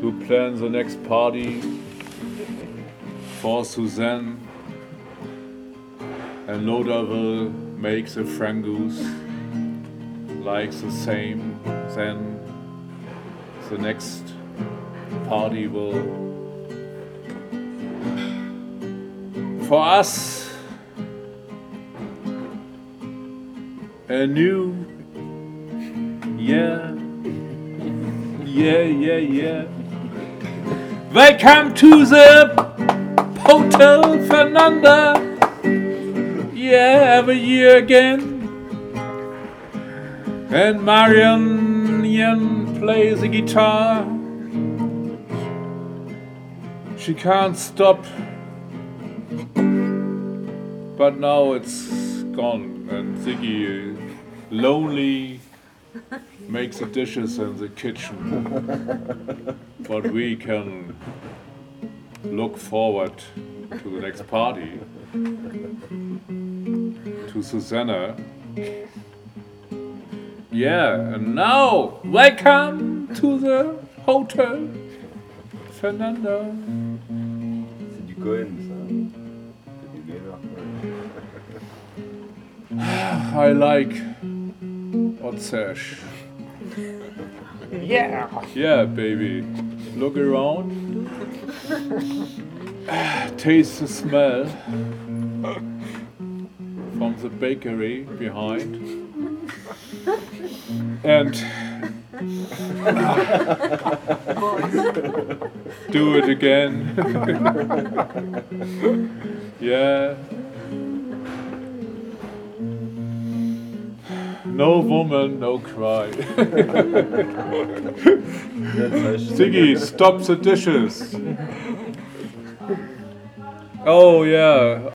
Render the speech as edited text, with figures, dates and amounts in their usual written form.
to plan the next party for Suzanne, and Loda will make the frangus like the same. Then the next party will, for us, a new year. Yeah. Welcome to the Hotel Fernanda. Yeah, every year again. And Marianne plays the guitar. She can't stop, but now it's gone, and Ziggy, lonely, makes the dishes in the kitchen. But we can look forward to the next party, to Susanna. Yeah, and now, welcome to the Hotel Fernanda. C'est du Cohen, ça. C'est du gamer. I like Otsesh. Yeah, baby. Look around. Taste the smell from the bakery behind. And do it again. Yeah. No woman, no cry. Ziggy, stop the dishes. Oh yeah.